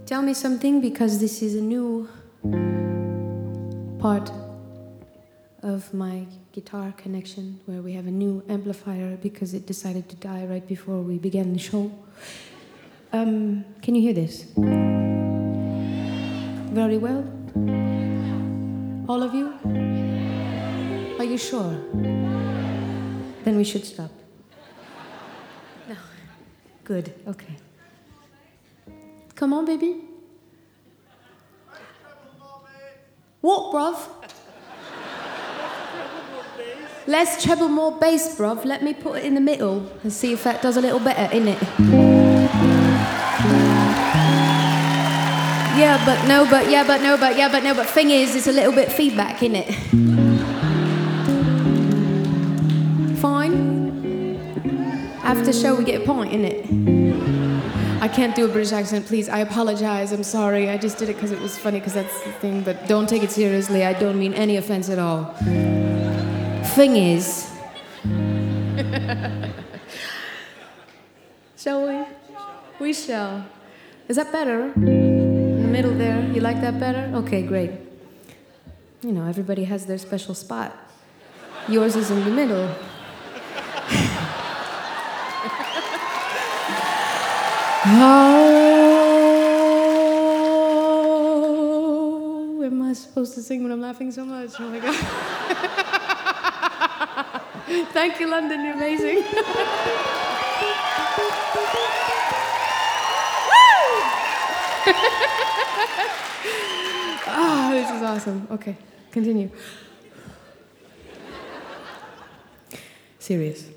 tell me something, because this is a new part of my guitar connection where we have a new amplifier because it decided to die right before we began the show. Can you hear this? Very well? All of you? Are you sure? Then we should stop. No. Good, okay. Come on, baby. What, bruv? Less treble, more bass, bruv. Let me put it in the middle and see if that does a little better, innit? Yeah, but no, but yeah, but no, but yeah, but no, but thing is, it's a little bit feedback, innit? Fine. After show, we get a point, innit? I can't do a British accent, please. I apologize, I'm sorry. I just did it because it was funny, because that's the thing, but don't take it seriously. I don't mean any offense at all. Thing is... Shall we? We shall. Is that better? In the middle there, you like that better? Okay, great. You know, everybody has their special spot. Yours is in the middle. How am I supposed to sing when I'm laughing so much? Oh my God. Thank you, London, you're amazing. Ah, this is awesome. Okay, continue. Serious.